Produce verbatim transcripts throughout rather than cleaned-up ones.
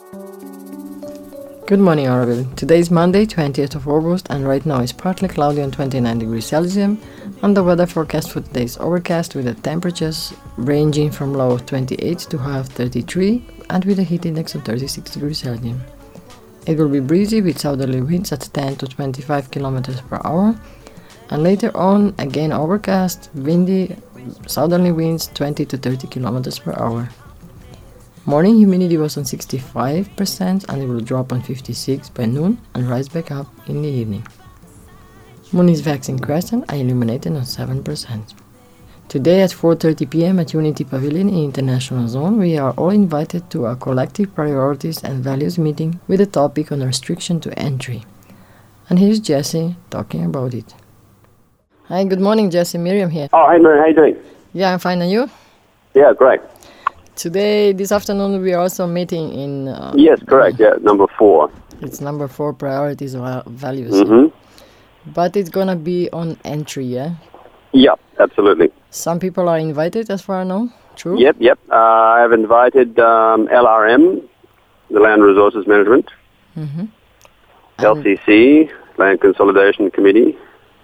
Good morning, Oroville. Today is Monday, twentieth of August, and right now it's partly cloudy on twenty-nine degrees Celsius, and the weather forecast for today is overcast with the temperatures ranging from low of twenty-eight to high of thirty-three, and with a heat index of thirty-six degrees Celsius. It will be breezy with southerly winds at ten to twenty-five kilometers per hour, and later on again overcast, windy, southerly winds twenty to thirty kilometers per hour. Morning humidity was on sixty-five percent and it will drop on fifty-six by noon and rise back up in the evening. Moon is waxing crescent and illuminated on seven percent. Today at four thirty p.m. at Unity Pavilion in International Zone, we are all invited to a collective priorities and values meeting with a topic on restriction to entry. And here's Jesse talking about it. Hi, good morning, Jesse. Miriam here. Oh, hey, Miriam, how you doing? Yeah, I'm fine. And you? Yeah, great. Today, this afternoon, we are also meeting in... Uh, yes, correct, yeah, number four. It's number four, priorities or values. Mm-hmm. But it's going to be on entry, yeah? Yep, absolutely. Some people are invited, as far as I know, true? Yep, yep. Uh, I have invited um, L R M, the Land Resources Management, Mm-hmm. L C C, Land Consolidation Committee.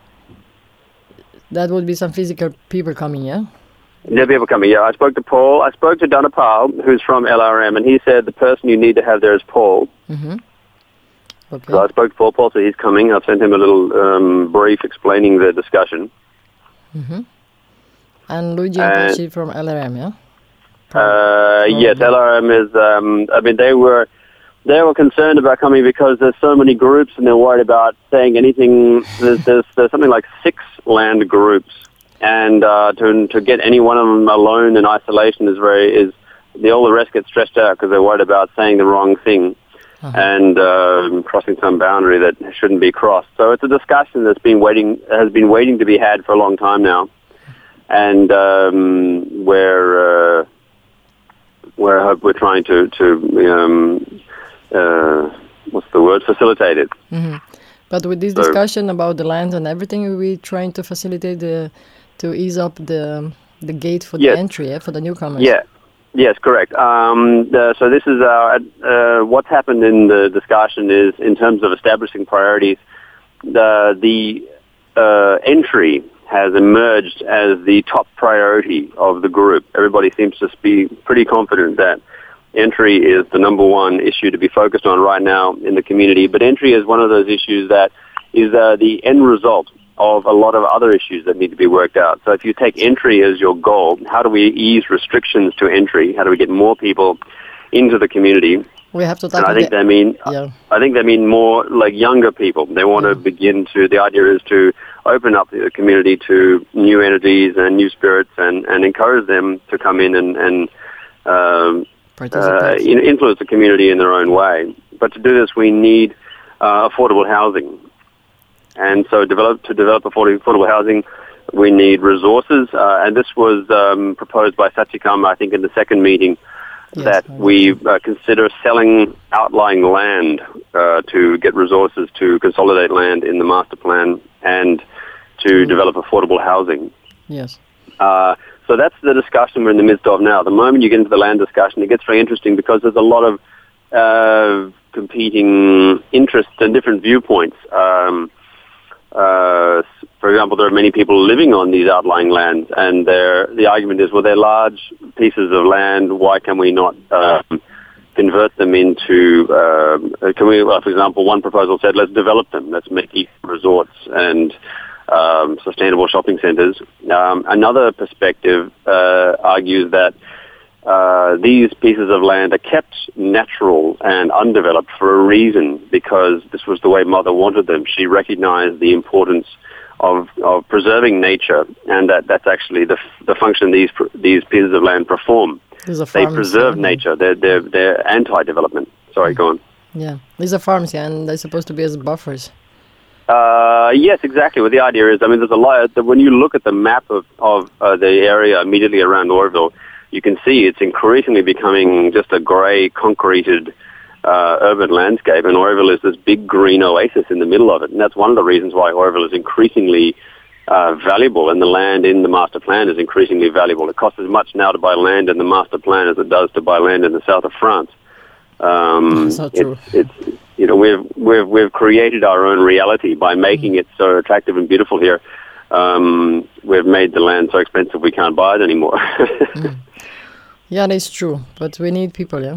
That would be some physical people coming, yeah? There'll be people coming, yeah. I spoke to Paul. I spoke to Donna Powell, who's from L R M, and he said the person you need to have there is Paul. Mm-hmm. Okay. So I spoke to Paul. Paul said he's coming. I've sent him a little um, brief explaining the discussion. Mm-hmm. And Luigi and And- Pachi from L R M, yeah? Uh, yes, Mhm. L R M is, um, I mean, they were they were concerned about coming because there's so many groups and they're worried about saying anything. There's, there's, there's something like six land groups. And uh, to to get any one of them alone in isolation is very is the all the rest get stressed out because they're worried about saying the wrong thing Uh-huh. and uh, crossing some boundary that shouldn't be crossed. So it's a discussion that's been waiting has been waiting to be had for a long time now, and um, where uh, where I hope we're trying to to um, uh, what's the word facilitate it. Mm-hmm. But with this So- discussion about the land and everything, we're trying to facilitate the... to ease up the the gate for Yes. the entry, yeah, for the newcomers. Yeah. Yes, correct. Um, the, so this is uh, uh, what's happened in the discussion is in terms of establishing priorities. The the uh, entry has emerged as the top priority of the group. Everybody seems to be pretty confident that entry is the number one issue to be focused on right now in the community. But entry is one of those issues that is uh, the end result of a lot of other issues that need to be worked out. So if you take entry as your goal, how do we ease restrictions to entry? How do we get more people into the community? We have to And tackle I think the... they mean, Yeah. I think they mean more like younger people. They want to Mm. begin to, the idea is to open up the community to new entities and new spirits and, and encourage them to come in and, and um, uh, Participate. in- influence the community in their own way. But to do this, we need uh, affordable housing. And so develop, to develop affordable, affordable housing, we need resources. Uh, and this was um, proposed by Satyakam, I think, in the second meeting, Yes, that I we uh, consider selling outlying land uh, to get resources to consolidate land in the master plan and to Mm. develop affordable housing. Yes. Uh, so that's the discussion we're in the midst of now. The moment you get into the land discussion, it gets very interesting because there's a lot of uh, competing interests and different viewpoints. Um, uh, for example, there are many people living on these outlying lands, and they're, the argument is, well, they're large pieces of land. Why can we not um, convert them into? Um, can we, well, for example, one proposal said, let's develop them. Let's make eco resorts and um, sustainable shopping centres. Um, another perspective uh, argues that uh, these pieces of land are kept natural and undeveloped for a reason, because this was the way Mother wanted them. She recognized the importance of, of preserving nature, and that, that's actually the, the function these these pieces of land perform. These are They farms. preserve uh, nature. They're, they're, they're anti-development. Sorry, go on. Yeah. These are farms, yeah, and they're supposed to be as buffers. Uh, yes, exactly. Well, the idea is, I mean, there's a lot. When you look at the map of, of uh, the area immediately around Oroville, you can see it's increasingly becoming just a grey, concreted uh, urban landscape, and Oroville is this big green oasis in the middle of it. And that's one of the reasons why Oroville is increasingly uh, valuable, and the land in the master plan is increasingly valuable. It costs as much now to buy land in the master plan as it does to buy land in the south of France. Um, so true. It's, it's you know we've we've we've created our own reality by making mm. it so attractive and beautiful here. Um, we've made the land so expensive we can't buy it anymore. mm. Yeah, that's true. But we need people, yeah.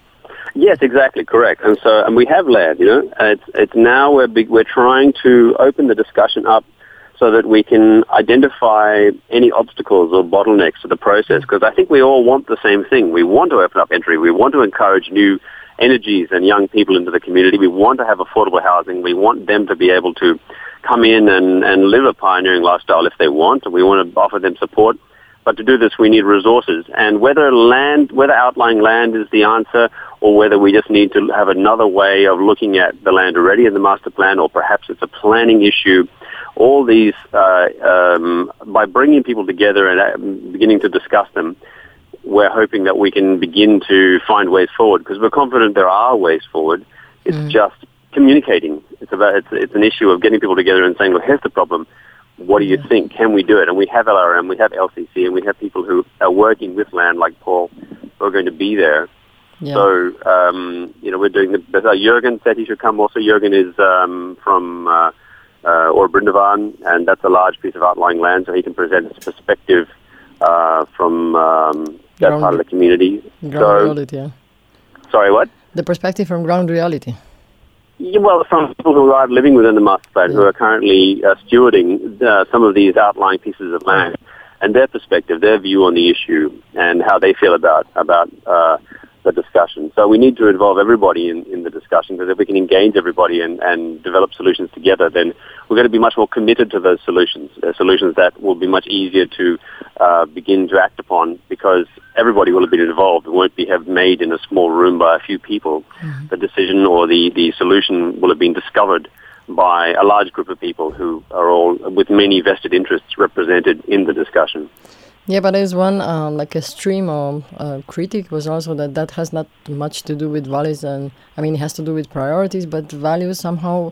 Yes, exactly, correct. And so, and we have land, you know. It's it's now we're big, we're trying to open the discussion up so that we can identify any obstacles or bottlenecks to the process. Because I think we all want the same thing. We want to open up entry. We want to encourage new energies and young people into the community. We want to have affordable housing. We want them to be able to come in and, and live a pioneering lifestyle if they want. And we want to offer them support. But to do this, we need resources. And whether land, whether outlying land is the answer, or whether we just need to have another way of looking at the land already in the master plan, or perhaps it's a planning issue, all these, uh, um, by bringing people together and uh, beginning to discuss them, we're hoping that we can begin to find ways forward, because we're confident there are ways forward. It's mm. just communicating. It's about it's, it's an issue of getting people together and saying, well, here's the problem. What do you yeah. think? Can we do it? And we have L R M, we have L C C, and we have people who are working with land like Paul who are going to be there. Yeah. So, um, you know, we're doing the, uh, Jürgen said he should come also. Jürgen is um, from uh, uh, or Brindavan, and that's a large piece of outlying land, so he can present his perspective uh, from um, that ground, part of the community. Ground so, reality, yeah. Sorry, what? The perspective from ground reality. Yeah, well, from people who are living within the master plan, yeah. who are currently uh, stewarding uh, some of these outlying pieces of land, and their perspective, their view on the issue, and how they feel about about uh, the discussion. So we need to involve everybody in, in the discussion, because if we can engage everybody and, and develop solutions together, then we're going to be much more committed to those solutions. They're solutions that will be much easier to uh, begin to act upon, because everybody will have been involved. It won't be have made in a small room by a few people. Mm-hmm. The decision or the, the solution will have been discovered by a large group of people who are all with many vested interests represented in the discussion. Yeah, but there's one, uh, like a stream or uh, critic was also that that has not much to do with values, and I mean it has to do with priorities, but values somehow,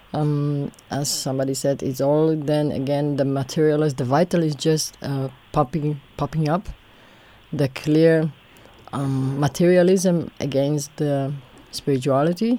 um, as somebody said, it's all then again the materialist, the vital is just uh, popping popping up, the clear um, materialism against the spirituality.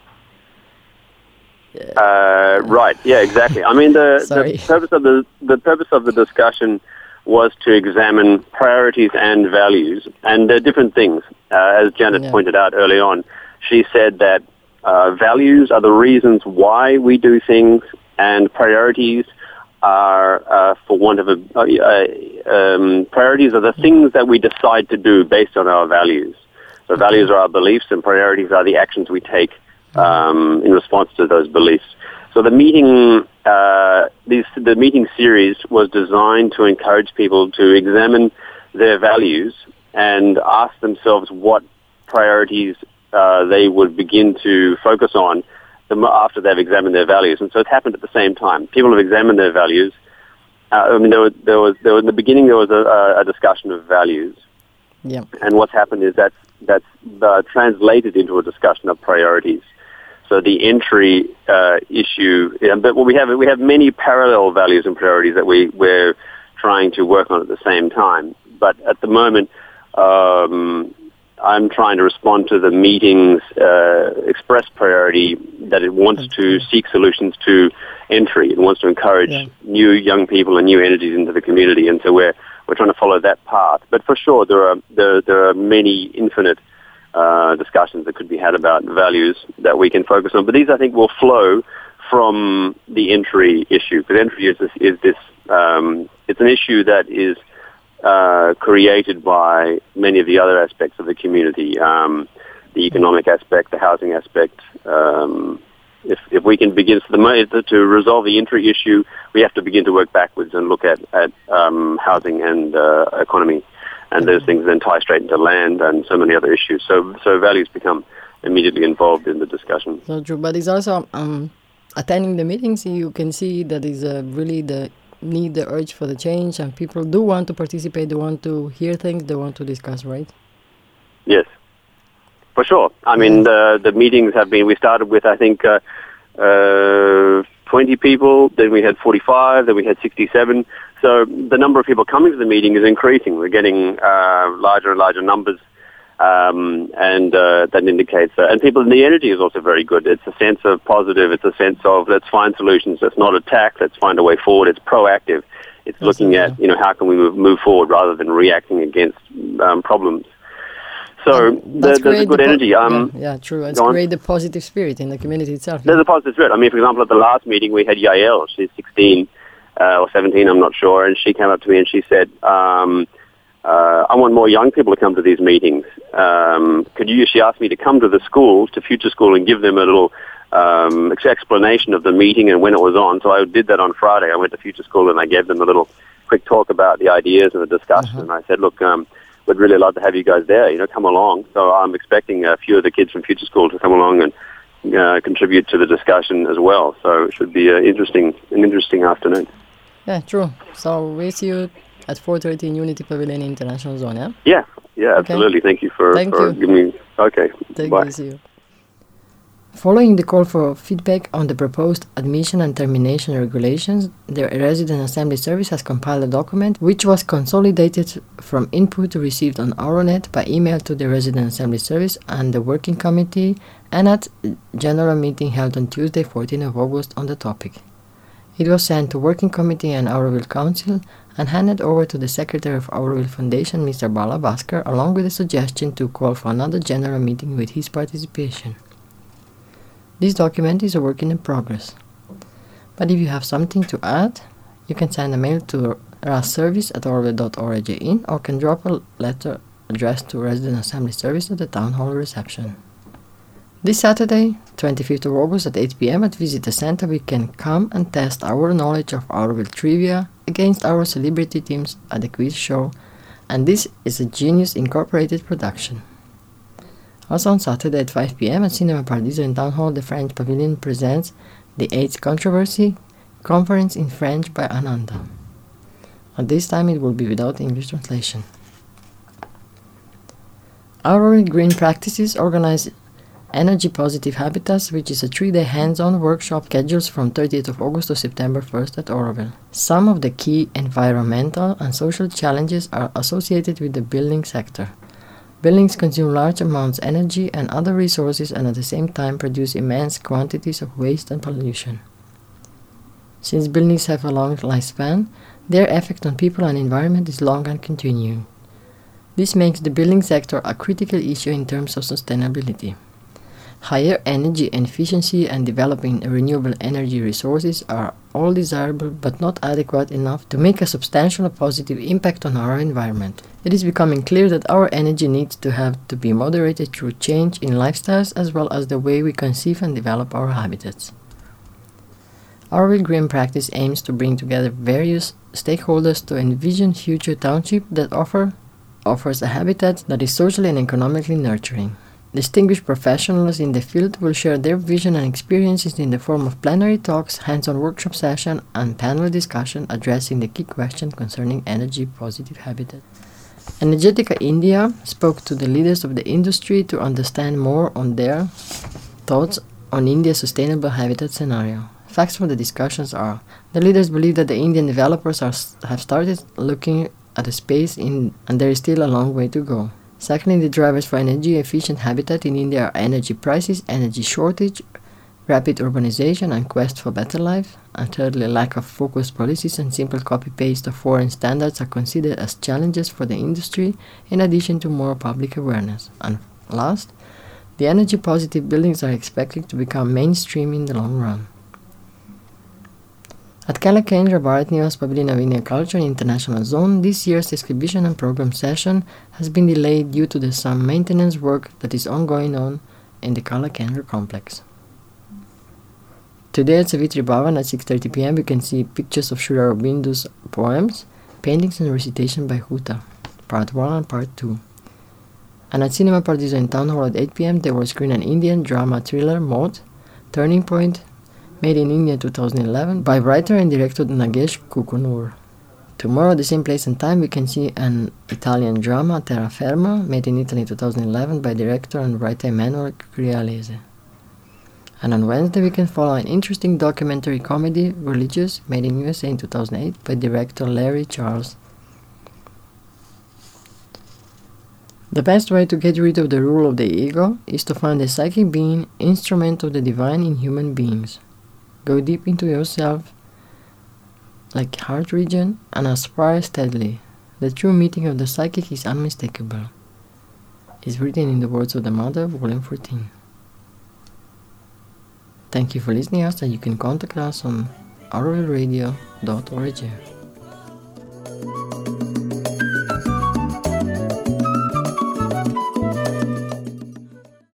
Uh, right. Yeah. Exactly. I mean, the, the purpose of the the purpose of the discussion was to examine priorities and values, and they're different things. Uh, as Janet yeah. pointed out early on, she said that uh, values are the reasons why we do things, and priorities are, uh, for want of a, uh, um, priorities are the things that we decide to do based on our values. So values are our beliefs, and priorities are the actions we take um, in response to those beliefs. So the meeting, uh, this, the meeting series was designed to encourage people to examine their values and ask themselves what priorities uh, they would begin to focus on after they've examined their values. And so it happened at the same time. People have examined their values. Uh, I mean, there was, there was, there was, in the beginning there was a, a discussion of values. Yeah. And what's happened is that's, that's uh, translated into a discussion of priorities. So the entry uh, issue, but we have we have many parallel values and priorities that we we're trying to work on at the same time. But at the moment, um, I'm trying to respond to the meeting's uh, express priority that it wants to seek solutions to entry. It wants to encourage yeah. new young people and new energies into the community, and so we're we're trying to follow that path. But for sure, there are there there are many infinite Uh, discussions that could be had about values that we can focus on. But these, I think, will flow from the entry issue. Because entry is this, is this um, it's an issue that is uh, created by many of the other aspects of the community, um, the economic aspect, the housing aspect. Um, if, if we can begin to, the, to resolve the entry issue, we have to begin to work backwards and look at, at um, housing and uh, economy. And those things then tie straight into land and so many other issues. So so values become immediately involved in the discussion. So true. But it's also um, attending the meetings, you can see that is uh, really the need, the urge for the change. And people do want to participate. They want to hear things. They want to discuss, right? Yes, for sure. I mean, the, the meetings have been, we started with, I think, uh, uh, twenty people. Then we had forty-five. Then we had sixty-seven. So the number of people coming to the meeting is increasing. We're getting uh, larger and larger numbers Um, and uh, that indicates that. And people, the energy is also very good. It's a sense of positive. It's a sense of let's find solutions. Let's not attack. Let's find a way forward. It's proactive. It's That's looking at, you know, how can we move, move forward rather than reacting against um, problems. So the, there's a good the po- energy. Um, yeah, yeah, true. It's create the positive spirit in the community itself. There's yeah. a positive spirit. I mean, for example, at the last meeting we had Yael. She's sixteen uh, or seventeen, I'm not sure, and she came up to me and she said, um, uh, I want more young people to come to these meetings. Um, could you? She asked me to come to the school, to Future School, and give them a little um, explanation of the meeting and when it was on. So I did that on Friday. I went to Future School and I gave them a little quick talk about the ideas and the discussion. Uh-huh. And I said, look, um, we'd really love to have you guys there, you know, come along. So I'm expecting a few of the kids from Future School to come along and uh, contribute to the discussion as well. So it should be a interesting, an interesting afternoon. Yeah, true. So we see you at four thirty in Unity Pavilion International Zone, yeah? Yeah, yeah, okay. Absolutely. Thank you for, Thank for you. giving me... Okay, Thank bye. You, see you. Following the call for feedback on the proposed admission and termination regulations, the Resident Assembly Service has compiled a document which was consolidated from input received on Euronet by email to the Resident Assembly Service and the Working Committee and at general meeting held on Tuesday, fourteenth of August on the topic. It was sent to Working Committee and Auroville Council and handed over to the Secretary of Auroville Foundation, Mister Bala Bhaskar, along with a suggestion to call for another general meeting with his participation. This document is a work in progress. But if you have something to add, you can send a mail to rasservice at auroville dot org in or can drop a letter addressed to Resident Assembly Service at the Town Hall reception. This Saturday, twenty-fifth of August at eight p.m. at Visitor Center, we can come and test our knowledge of Auroville trivia against our celebrity teams at the quiz show, and this is a Genius Incorporated production. Also on Saturday at five p.m. at Cinema Paradiso in Town Hall, the French Pavilion presents the AIDS Controversy Conference in French by Ananda. At this time it will be without English translation. Auroville Green Practices organize Energy Positive Habitats, which is a three-day hands-on workshop scheduled from thirtieth of August to September first at Auroville. Some of the key environmental and social challenges are associated with the building sector. Buildings consume large amounts of energy and other resources and at the same time produce immense quantities of waste and pollution. Since buildings have a long lifespan, their effect on people and environment is long and continuing. This makes the building sector a critical issue in terms of sustainability. Higher energy efficiency and developing renewable energy resources are all desirable but not adequate enough to make a substantial positive impact on our environment. It is becoming clear that our energy needs to have to be moderated through change in lifestyles as well as the way we conceive and develop our habitats. Auroville Green Practice aims to bring together various stakeholders to envision future township that offer offers a habitat that is socially and economically nurturing. Distinguished professionals in the field will share their vision and experiences in the form of plenary talks, hands-on workshop session, and panel discussion addressing the key question concerning energy-positive habitat. Energetica India spoke to the leaders of the industry to understand more on their thoughts on India's sustainable habitat scenario. Facts from the discussions are: the leaders believe that the Indian developers are, have started looking at the space in, and there is still a long way to go. Secondly, the drivers for energy-efficient habitat in India are energy prices, energy shortage, rapid urbanization, and quest for better life. And thirdly, lack of focused policies and simple copy-paste of foreign standards are considered as challenges for the industry, in addition to more public awareness. And last, the energy-positive buildings are expected to become mainstream in the long run. At Kala Kendra Bharat Niwas Pavilion of Indian Culture International Zone, this year's exhibition and program session has been delayed due to the some maintenance work that is ongoing on in the Kala Kendra complex. Today at Savitri Bhavan at six thirty p.m. you can see pictures of Sri Aurobindo's poems, paintings and recitation by Huta, part one and part two. And at Cinema Paradiso in Town Hall at eight p.m. they will screen an Indian drama thriller, Maut, Turning Point, made in India twenty eleven by writer and director Nagesh Kukunur. Tomorrow at the same place and time we can see an Italian drama, Terra Firma, made in Italy twenty eleven by director and writer Emanuele Crialese. And on Wednesday we can follow an interesting documentary comedy, Religious, made in U S A in two thousand eight by director Larry Charles. The best way to get rid of the rule of the ego is to find the psychic being, instrument of the divine in human beings. Go deep into yourself, like heart region, and aspire steadily. The true meeting of the psychic is unmistakable. It's written in the words of the Mother, Volume fourteen. Thank you for listening us, and you can contact us on auroral radio dot org.